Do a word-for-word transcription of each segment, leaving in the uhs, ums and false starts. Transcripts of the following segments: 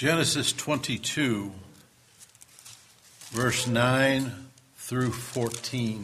Genesis twenty-two, verse nine through fourteen.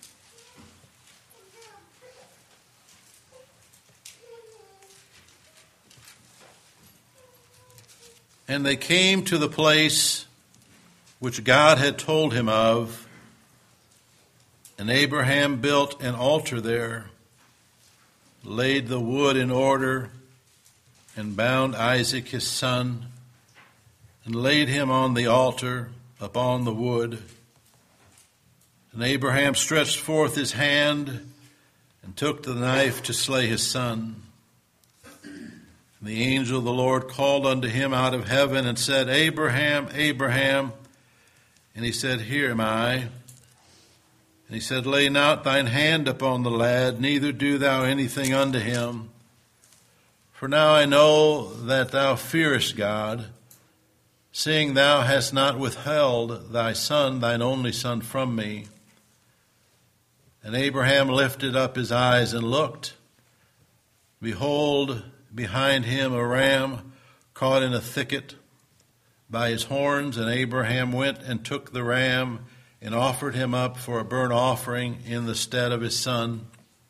And they came to the place which God had told him of, and Abraham built an altar there, laid the wood in order, and bound Isaac his son, and laid him on the altar upon the wood. And Abraham stretched forth his hand and took the knife to slay his son. And the angel of the Lord called unto him out of heaven and said, Abraham, Abraham. And he said, Here am I. And he said, Lay not thine hand upon the lad, neither do thou anything unto him. For now I know that thou fearest God, seeing thou hast not withheld thy son, thine only son, from me. And Abraham lifted up his eyes and looked. Behold, behind him a ram caught in a thicket by his horns. And Abraham went and took the ram and offered him up for a burnt offering in the stead of his son.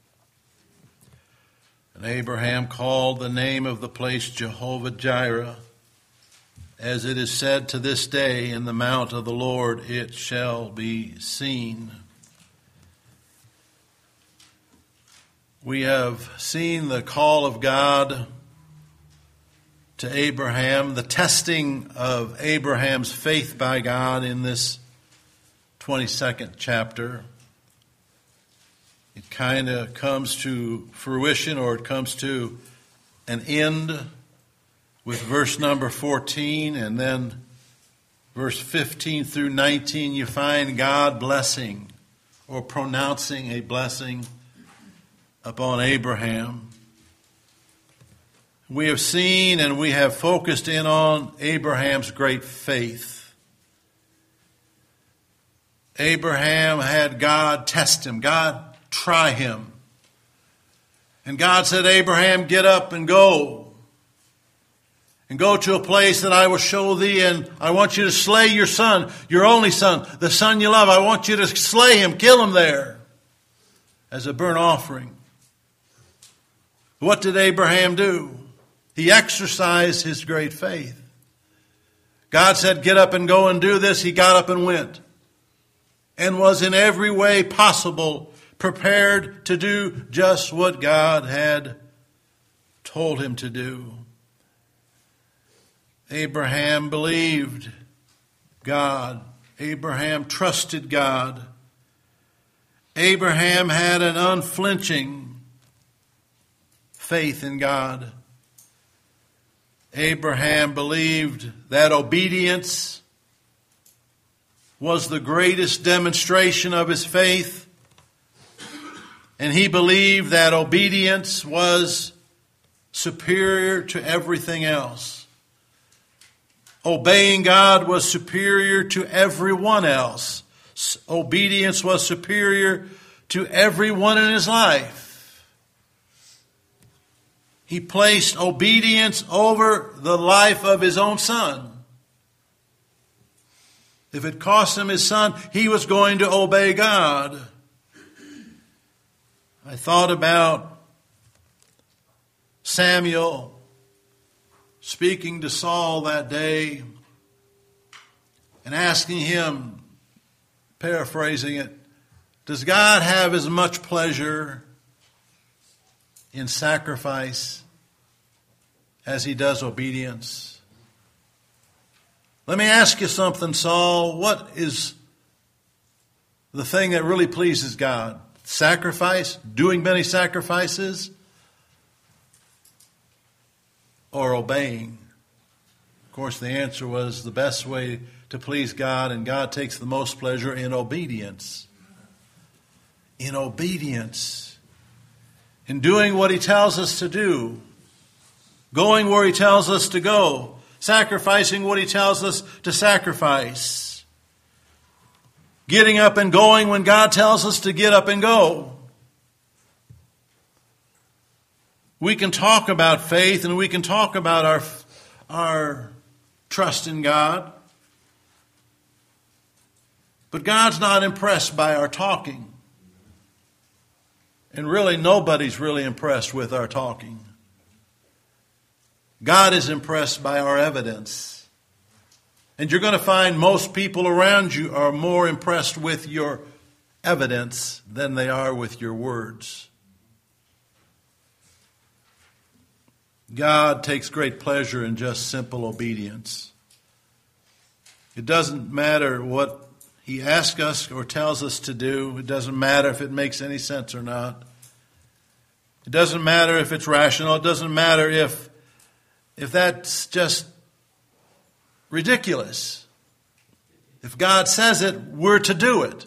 And Abraham called the name of the place Jehovah-Jireh, as it is said to this day, in the mount of the Lord it shall be seen. We have seen the call of God to Abraham, the testing of Abraham's faith by God in this twenty-second chapter. It kind of comes to fruition, or it comes to an end with verse number fourteen, and then verse fifteen through nineteen, you find God blessing or pronouncing a blessing upon Abraham. We have seen and we have focused in on Abraham's great faith. Abraham had God test him, God try him. And God said, Abraham, get up and go. And go to a place that I will show thee, and I want you to slay your son, your only son, the son you love. I want you to slay him, kill him there as a burnt offering. What did Abraham do? He exercised his great faith. God said, get up and go and do this. He got up and went, and was in every way possible prepared to do just what God had told him to do. Abraham believed God. Abraham trusted God. Abraham had an unflinching faith in God. Abraham believed that obedience was the greatest demonstration of his faith. And he believed that obedience was superior to everything else. Obeying God was superior to everyone else. Obedience was superior to everyone in his life. He placed obedience over the life of his own son. If it cost him his son, he was going to obey God. I thought about Samuel speaking to Saul that day and asking him, paraphrasing it, does God have as much pleasure in sacrifice as he does obedience? Let me ask you something, Saul. What is the thing that really pleases God? Sacrifice? Doing many sacrifices? Or obeying? Of course, the answer was the best way to please God, and God takes the most pleasure in obedience. In obedience. In doing what he tells us to do. Going where he tells us to go. Sacrificing what he tells us to sacrifice. Getting up and going when God tells us to get up and go. We can talk about faith, and we can talk about our, our trust in God. But God's not impressed by our talking. And really, nobody's really impressed with our talking. God is impressed by our evidence. And you're going to find most people around you are more impressed with your evidence than they are with your words. God takes great pleasure in just simple obedience. It doesn't matter what He asks us or tells us to do. It doesn't matter if it makes any sense or not. It doesn't matter if it's rational. It doesn't matter if, if that's just ridiculous. If God says it, we're to do it.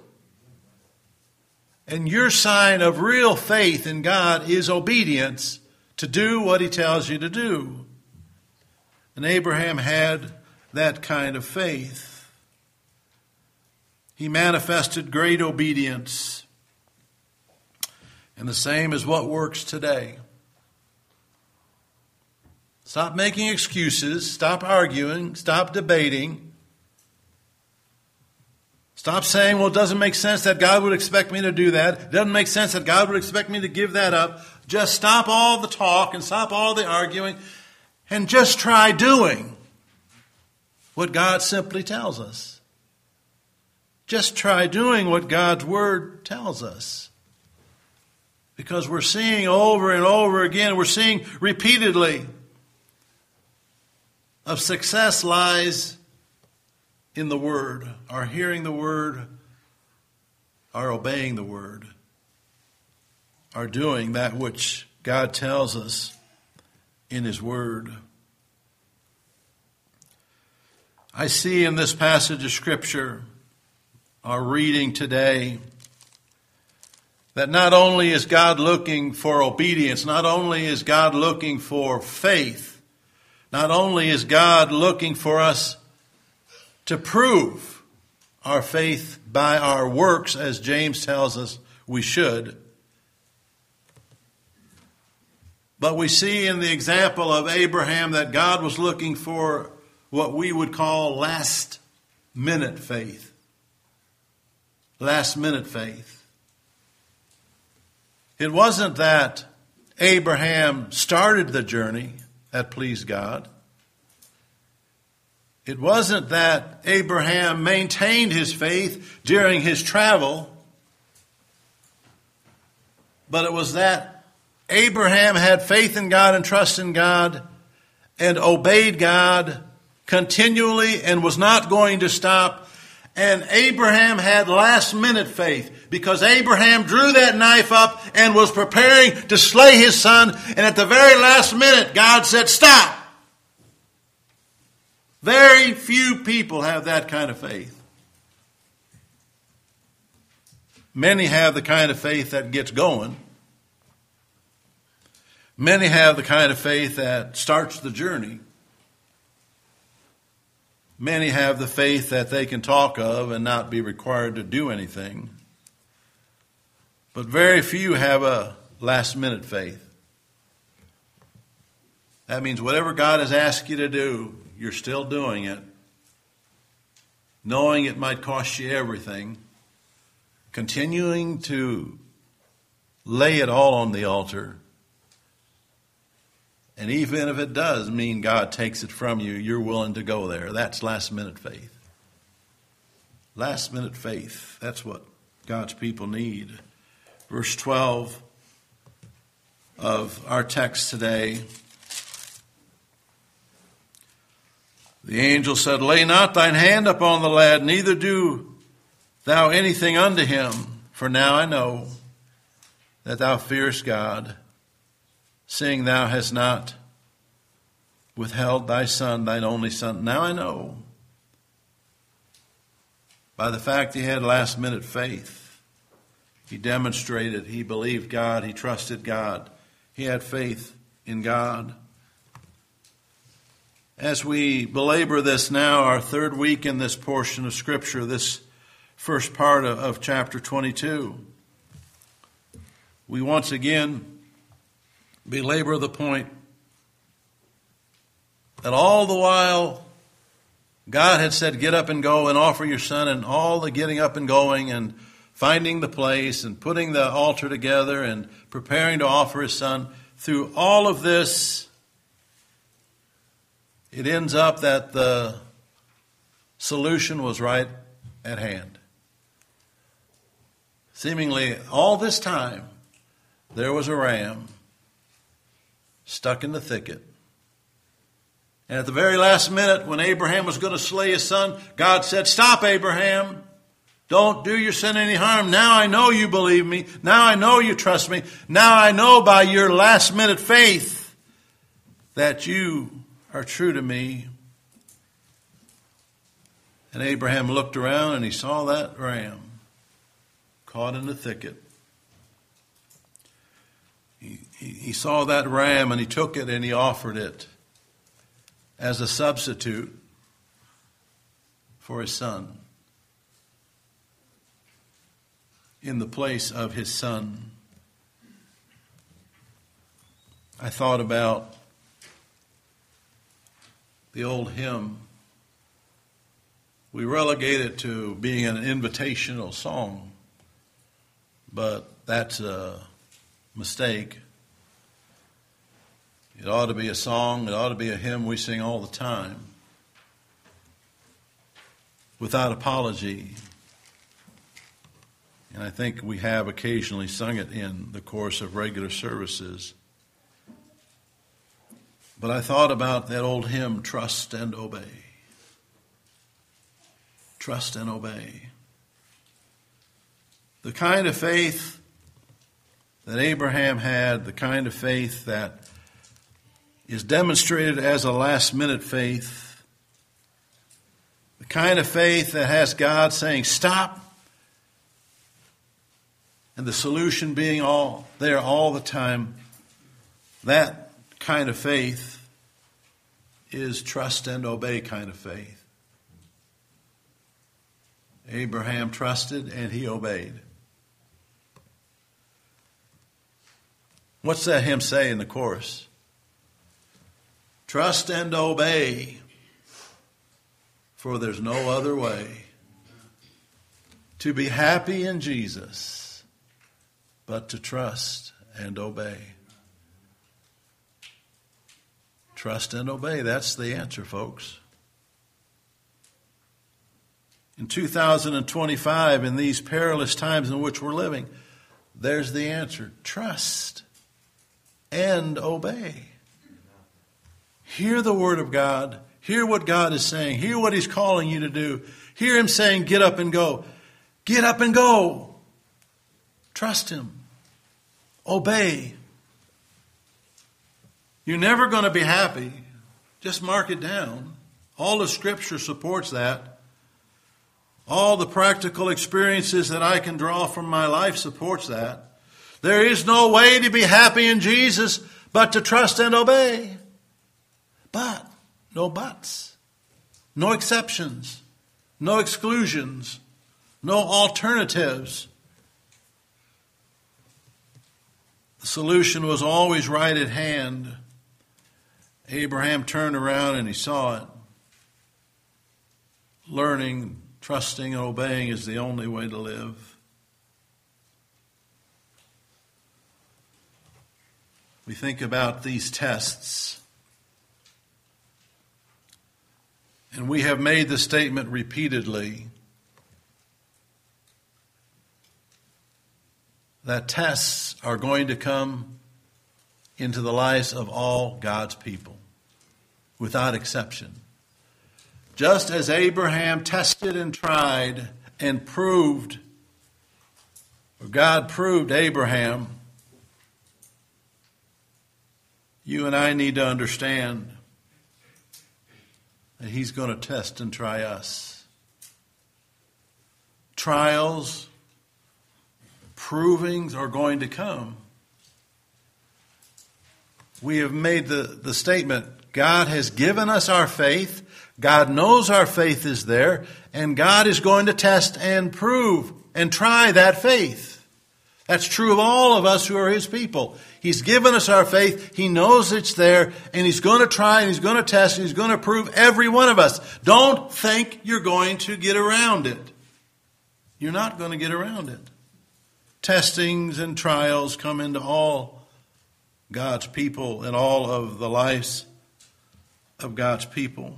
And your sign of real faith in God is obedience to do what He tells you to do. And Abraham had that kind of faith. He manifested great obedience. And the same is what works today. Stop making excuses. Stop arguing. Stop debating. Stop saying, well, it doesn't make sense that God would expect me to do that. It doesn't make sense that God would expect me to give that up. Just stop all the talk and stop all the arguing and just try doing what God simply tells us. Just try doing what God's Word tells us. Because we're seeing over and over again, we're seeing repeatedly of success lies in the Word, our hearing the Word, our obeying the Word, our doing that which God tells us in His Word. I see in this passage of Scripture, our reading today, that not only is God looking for obedience, not only is God looking for faith, not only is God looking for us to prove our faith by our works, as James tells us we should, but we see in the example of Abraham that God was looking for what we would call last minute faith. Last minute faith. It wasn't that Abraham started the journey that pleased God. It wasn't that Abraham maintained his faith during his travel, but it was that Abraham had faith in God and trust in God and obeyed God continually and was not going to stop. And Abraham had last minute faith because Abraham drew that knife up and was preparing to slay his son. And at the very last minute, God said, stop. Very few people have that kind of faith. Many have the kind of faith that gets going. Many have the kind of faith that starts the journey. Many have the faith that they can talk of and not be required to do anything. But very few have a last minute faith. That means whatever God has asked you to do, you're still doing it, knowing it might cost you everything, continuing to lay it all on the altar. And even if it does mean God takes it from you, you're willing to go there. That's last minute faith. Last minute faith. That's what God's people need. Verse twelve of our text today. The angel said, lay not thine hand upon the lad, neither do thou anything unto him. For now I know that thou fearest God, seeing thou hast not withheld thy son, thine only son. Now I know, by the fact he had last minute faith, he demonstrated, he believed God, he trusted God, he had faith in God. As we belabor this now, our third week in this portion of Scripture, this first part of, of chapter twenty-two, we once again belabor the point that all the while God had said, get up and go and offer your son, and all the getting up and going and finding the place and putting the altar together and preparing to offer his son. Through all of this, it ends up that the solution was right at hand. Seemingly all this time, there was a ram stuck in the thicket. And at the very last minute, when Abraham was going to slay his son, God said, stop, Abraham. Don't do your son any harm. Now I know you believe me. Now I know you trust me. Now I know by your last minute faith that you are true to me. And Abraham looked around and he saw that ram caught in the thicket. He, he, he saw that ram and he took it and he offered it as a substitute for his son, in the place of his son. I thought about the old hymn. We relegate it to being an invitational song, but that's a mistake. It ought to be a song, it ought to be a hymn we sing all the time, without apology. And I think we have occasionally sung it in the course of regular services. But I thought about that old hymn, Trust and Obey. Trust and obey. The kind of faith that Abraham had, the kind of faith that is demonstrated as a last-minute faith, the kind of faith that has God saying, stop, and the solution being all there all the time, that kind of faith is trust and obey kind of faith. Abraham trusted and he obeyed. What's that hymn say in the chorus? Trust and obey, for there's no other way to be happy in Jesus but to trust and obey. Trust and obey, that's the answer, folks. In two thousand twenty-five, in these perilous times in which we're living, there's the answer. Trust and obey. Hear the word of God. Hear what God is saying. Hear what he's calling you to do. Hear him saying, get up and go. Get up and go. Trust him. Obey. You're never going to be happy. Just mark it down. All the scripture supports that. All the practical experiences that I can draw from my life supports that. There is no way to be happy in Jesus but to trust and obey. But, no buts, no exceptions, no exclusions, no alternatives. The solution was always right at hand. Abraham turned around and he saw it. Learning, trusting, and obeying is the only way to live. We think about these tests. And we have made the statement repeatedly that tests are going to come into the lives of all God's people, without exception. Just as Abraham tested and tried and proved, or God proved Abraham, you and I need to understand that he's going to test and try us. Trials, provings are going to come. We have made the, the statement, God has given us our faith, God knows our faith is there, and God is going to test and prove and try that faith. That's true of all of us who are his people. He's given us our faith. He knows it's there, and he's going to try, and he's going to test, and he's going to prove every one of us. Don't think you're going to get around it. You're not going to get around it. Testings and trials come into all God's people and all of the lives of God's people.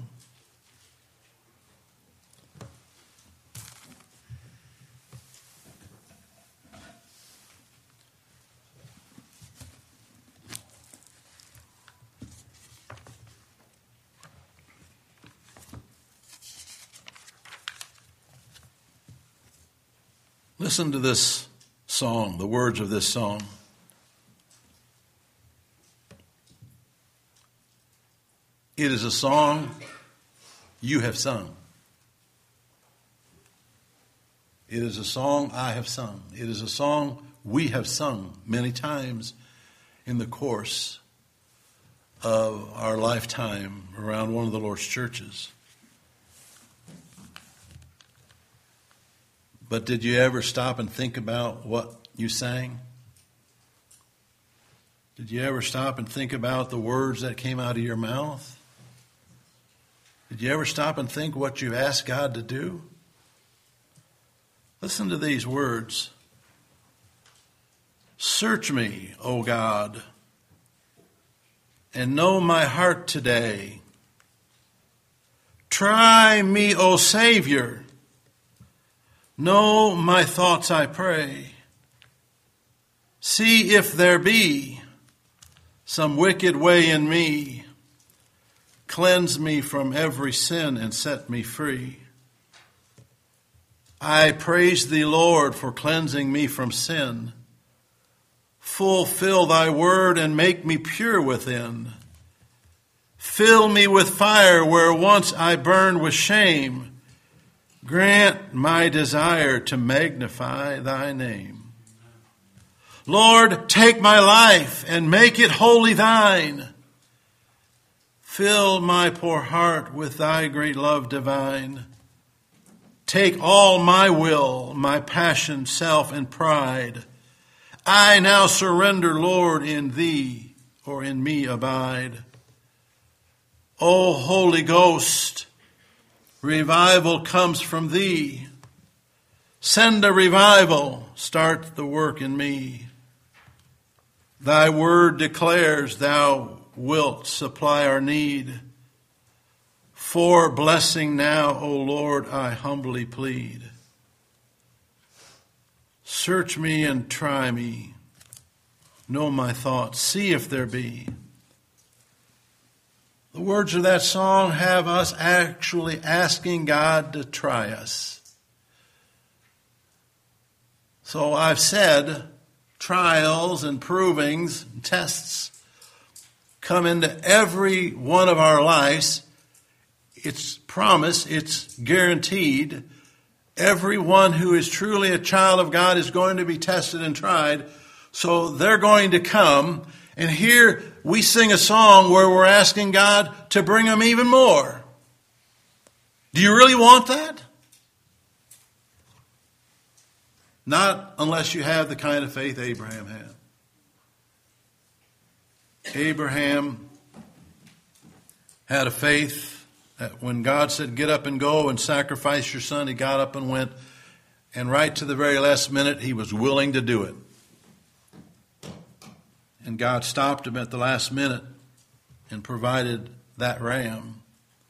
Listen to this song, the words of this song. It is a song you have sung. It is a song I have sung. It is a song we have sung many times in the course of our lifetime around one of the Lord's churches. But did you ever stop and think about what you sang? Did you ever stop and think about the words that came out of your mouth? Did you ever stop and think what you asked God to do? Listen to these words. Search me, O God, and know my heart today. Try me, O Savior. Know my thoughts, I pray. See if there be some wicked way in me. Cleanse me from every sin and set me free. I praise thee, Lord, for cleansing me from sin. Fulfill thy word and make me pure within. Fill me with fire where once I burned with shame. Grant my desire to magnify thy name. Lord, take my life and make it wholly thine. Fill my poor heart with thy great love divine. Take all my will, my passion, self, and pride. I now surrender, Lord, in thee or in me abide. O Holy Ghost, revival comes from thee. Send a revival, start the work in me. Thy word declares thou wilt supply our need. For blessing now, O Lord, I humbly plead. Search me and try me. Know my thoughts. See if there be. The words of that song have us actually asking God to try us. So I've said trials and provings and tests come into every one of our lives. It's promised, it's guaranteed. Everyone who is truly a child of God is going to be tested and tried. So they're going to come. And here we sing a song where we're asking God to bring them even more. Do you really want that? Not unless you have the kind of faith Abraham had. Abraham had a faith that when God said, get up and go and sacrifice your son, he got up and went. And right to the very last minute, he was willing to do it. And God stopped him at the last minute and provided that ram.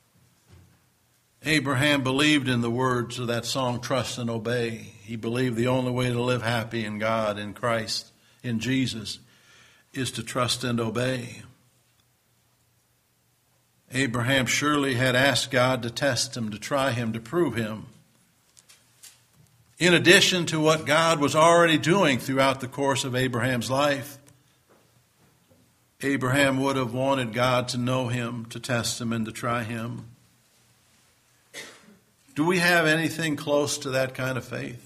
Abraham believed in the words of that song, Trust and Obey. He believed the only way to live happy in God, in Christ, in Jesus, is to trust and obey. Abraham surely had asked God to test him, to try him, to prove him. In addition to what God was already doing throughout the course of Abraham's life, Abraham would have wanted God to know him, to test him, and to try him. Do we have anything close to that kind of faith?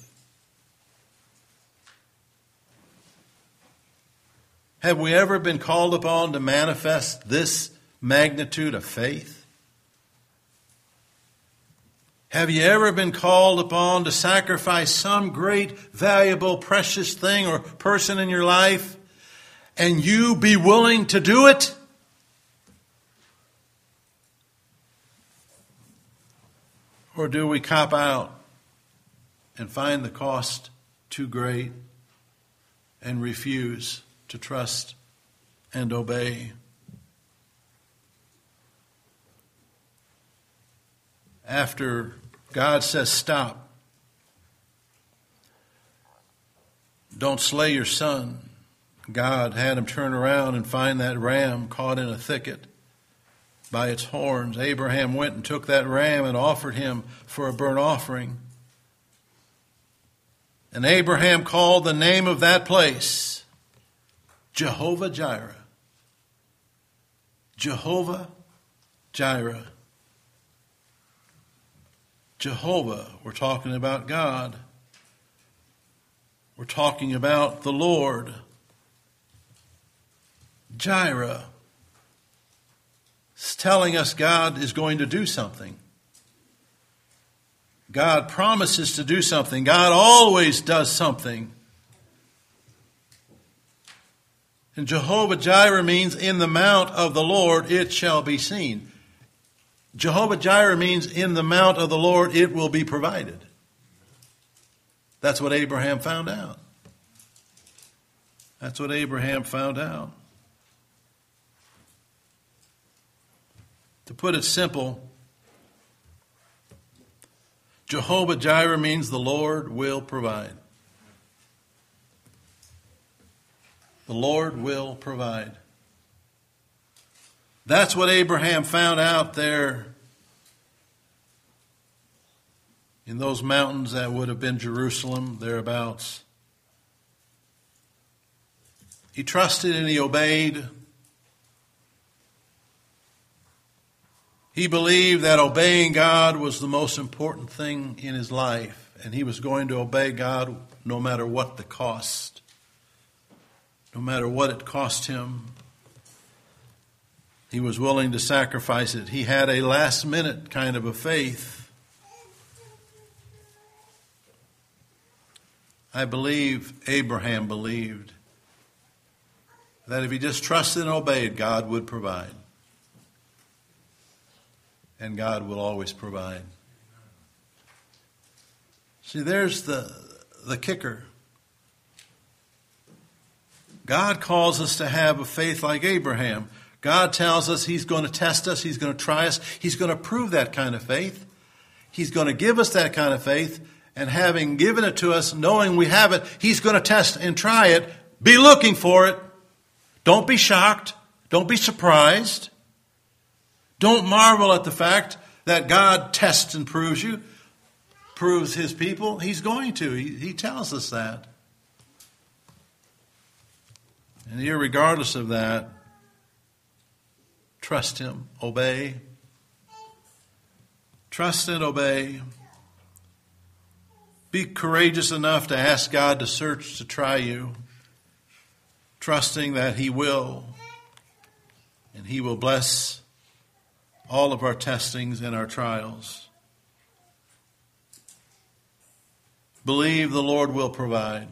Have we ever been called upon to manifest this magnitude of faith? Have you ever been called upon to sacrifice some great, valuable, precious thing or person in your life, and you be willing to do it? Or do we cop out and find the cost too great and refuse to trust and obey? After God says stop, don't slay your son, God had him turn around and find that ram caught in a thicket by its horns. Abraham went and took that ram and offered him for a burnt offering. And Abraham called the name of that place Jehovah Jireh. Jehovah Jireh. Jehovah, we're talking about God. We're talking about the Lord. Jireh. It's telling us God is going to do something. God promises to do something. God always does something. And Jehovah Jireh means in the mount of the Lord it shall be seen. Jehovah Jireh means in the mount of the Lord it will be provided. That's what Abraham found out. That's what Abraham found out. To put it simple, Jehovah Jireh means the Lord will provide. The Lord will provide. That's what Abraham found out there in those mountains that would have been Jerusalem, thereabouts. He trusted and he obeyed. He believed that obeying God was the most important thing in his life, and he was going to obey God no matter what the cost, no matter what it cost him. He was willing to sacrifice it. He had a last-minute kind of a faith. I believe Abraham believed that if he just trusted and obeyed, God would provide. And God will always provide. See, there's the, the kicker. God calls us to have a faith like Abraham. God tells us he's going to test us. He's going to try us. He's going to prove that kind of faith. He's going to give us that kind of faith. And having given it to us, knowing we have it, he's going to test and try it. Be looking for it. Don't be shocked. Don't be surprised. Don't marvel at the fact that God tests and proves you, proves his people. He's going to. He, he tells us that. And irregardless of that, trust him, obey. Trust and obey. Be courageous enough to ask God to search, to try you, trusting that he will, and he will bless all of our testings and our trials. Believe the Lord will provide.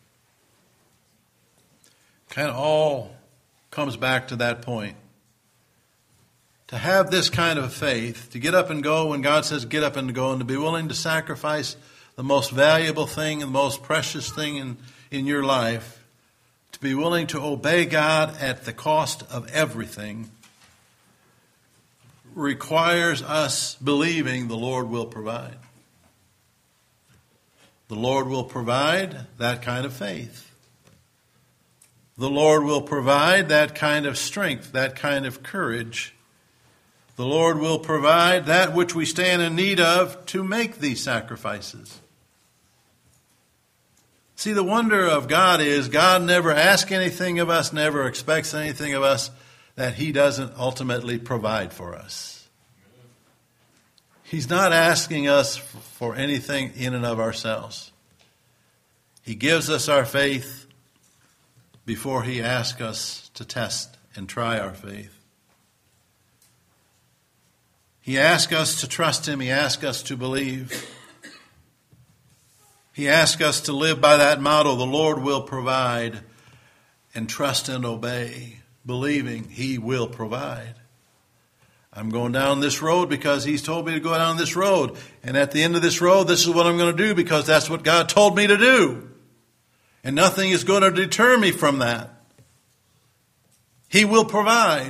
Kind of all comes back to that point. To have this kind of faith, to get up and go when God says get up and go, and to be willing to sacrifice the most valuable thing and the most precious thing in, in your life, to be willing to obey God at the cost of everything, requires us believing the Lord will provide. The Lord will provide that kind of faith. The Lord will provide that kind of strength, that kind of courage. The Lord will provide that which we stand in need of to make these sacrifices. See, the wonder of God is God never asks anything of us, never expects anything of us that he doesn't ultimately provide for us. He's not asking us for anything in and of ourselves. He gives us our faith before he asks us to test and try our faith. He asks us to trust him. He asks us to believe. He asks us to live by that motto, the Lord will provide, and trust and obey, believing he will provide. I'm going down this road because he's told me to go down this road. And at the end of this road, this is what I'm going to do because that's what God told me to do. And nothing is going to deter me from that. He will provide.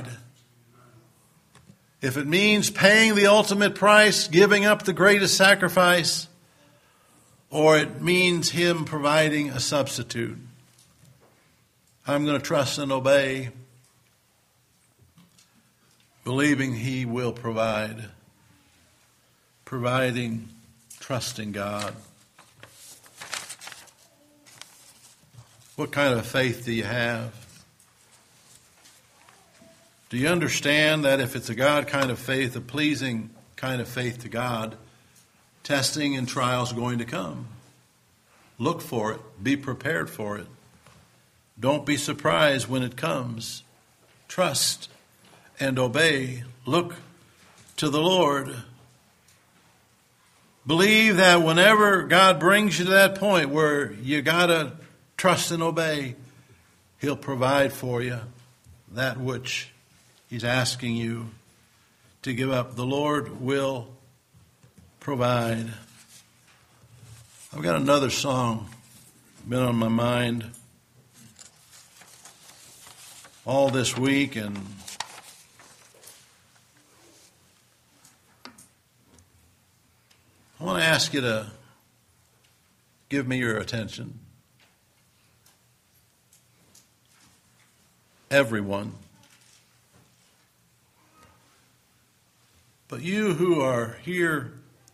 If it means paying the ultimate price, giving up the greatest sacrifice, or it means him providing a substitute, I'm going to trust and obey, believing he will provide, providing, trusting God. What kind of faith do you have? Do you understand that if it's a God kind of faith, a pleasing kind of faith to God, testing and trials are going to come? Look for it. Be prepared for it. Don't be surprised when it comes. Trust and obey. Look to the Lord. Believe that whenever God brings you to that point where you got to trust and obey, he'll provide for you that which he's asking you to give up. The Lord will provide. I've got another song been on my mind all this week, and I want to ask you to give me your attention. Everyone. But you who are here,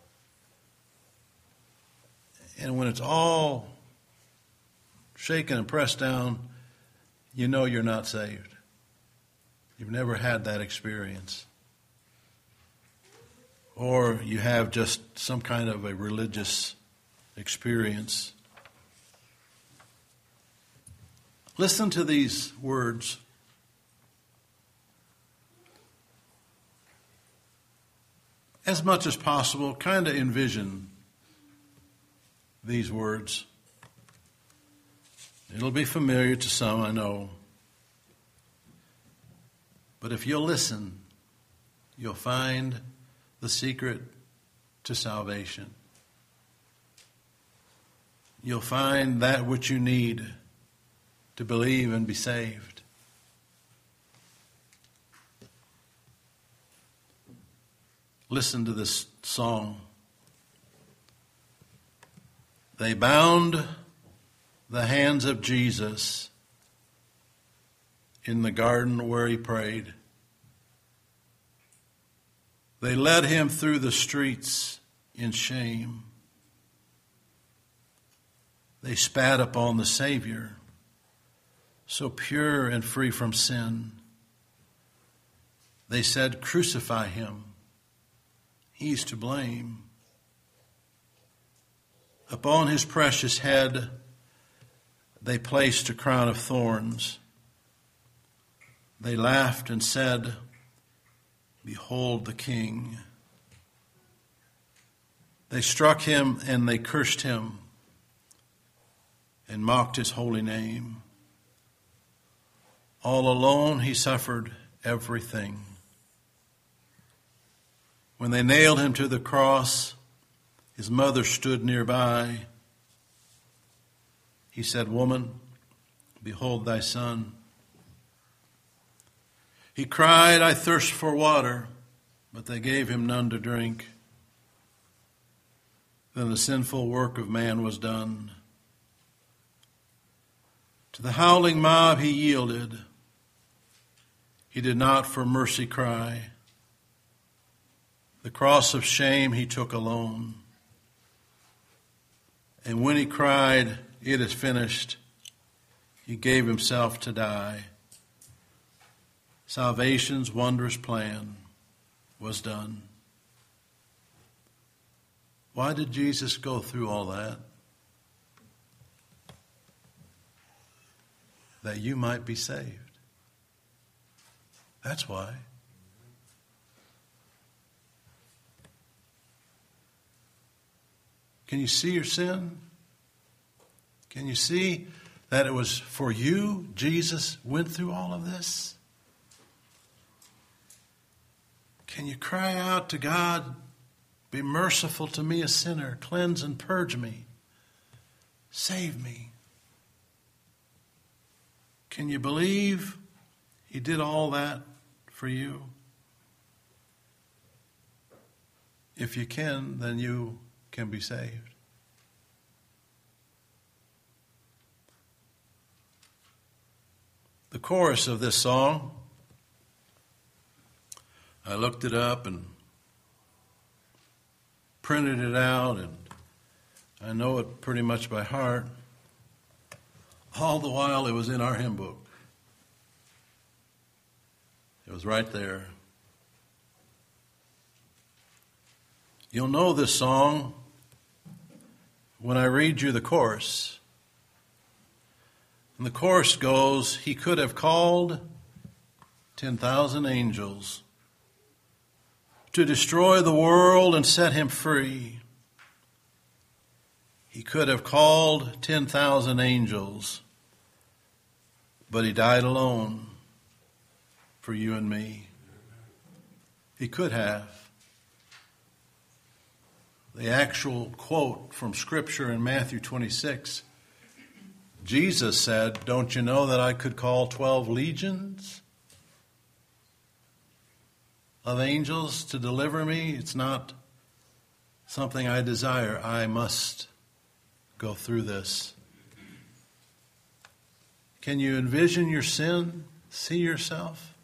and when it's all shaken and pressed down, you know you're not saved. You've never had that experience. Or you have just some kind of a religious experience. Listen to these words. As much as possible, kind of envision these words. It'll be familiar to some, I know. But if you'll listen, you'll find the secret to salvation. You'll find that which you need to believe and be saved. Listen to this song. They bound the hands of Jesus in the garden where he prayed. They led him through the streets in shame. They spat upon the Savior, so pure and free from sin. They said, "Crucify him. He's to blame." Upon his precious head, they placed a crown of thorns. They laughed and said, "Behold the King." They struck him and they cursed him and mocked his holy name. All alone he suffered everything. When they nailed him to the cross, his mother stood nearby. He said, "Woman, behold thy son." He cried, "I thirst for water," but they gave him none to drink. Then the sinful work of man was done. To the howling mob he yielded. He did not for mercy cry. The cross of shame he took alone. And when he cried, "It is finished," he gave himself to die. Salvation's wondrous plan was done. Why did Jesus go through all that? That you might be saved. That's why. Can you see your sin? Can you see that it was for you Jesus went through all of this? Can you cry out to God, be merciful to me, a sinner, cleanse and purge me, save me? Can you believe he did all that for you? If you can, then you can be saved. The chorus of this song, I looked it up and printed it out, and I know it pretty much by heart. All the while it was in our hymn book. It was right there. You'll know this song when I read you the chorus. And the chorus goes, he could have called ten thousand angels to destroy the world and set him free. He could have called ten thousand angels, but he died alone for you and me. He could have. The actual quote from Scripture in Matthew twenty-six, Jesus said, don't you know that I could call twelve legions of angels to deliver me? It's not something I desire. I must go through this. Can you envision your sin? See yourself?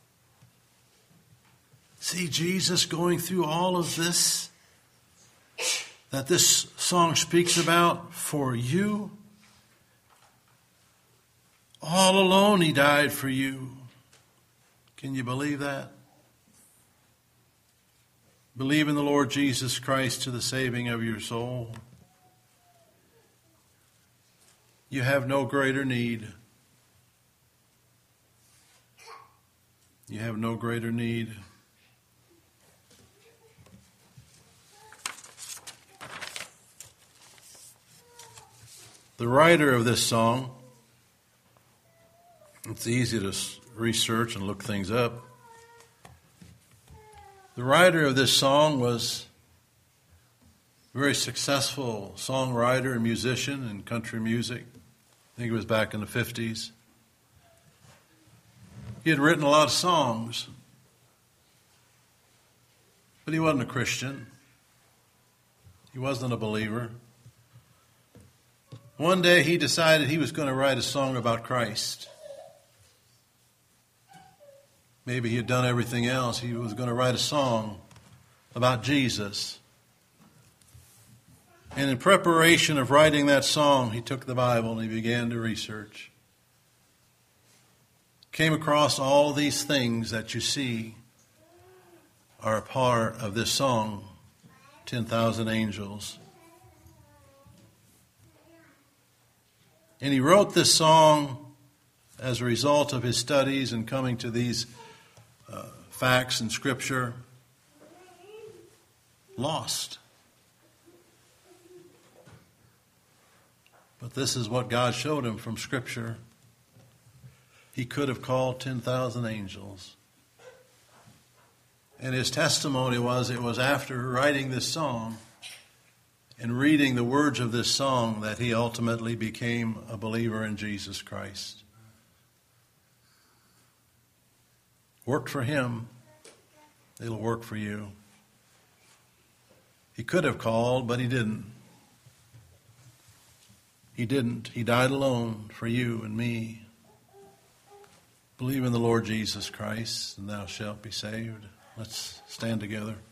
See Jesus going through all of this that this song speaks about for you? All alone he died for you. Can you believe that? Believe in the Lord Jesus Christ to the saving of your soul. You have no greater need. You have no greater need. The writer of this song, it's easy to research and look things up. The writer of this song was a very successful songwriter and musician in country music. I think it was back in the fifties. He had written a lot of songs, but he wasn't a Christian. He wasn't a believer. One day he decided he was going to write a song about Christ. Maybe he had done everything else. He was going to write a song about Jesus. And in preparation of writing that song, he took the Bible and he began to research. Came across all these things that you see are a part of this song, ten thousand Angels. And he wrote this song as a result of his studies and coming to these uh, facts in Scripture. Lost. But this is what God showed him from Scripture. He could have called ten thousand angels. And his testimony was, it was after writing this song and reading the words of this song that he ultimately became a believer in Jesus Christ. Worked for him, it'll work for you. He could have called, but he didn't. He didn't. He died alone for you and me. Believe in the Lord Jesus Christ, and thou shalt be saved. Let's stand together.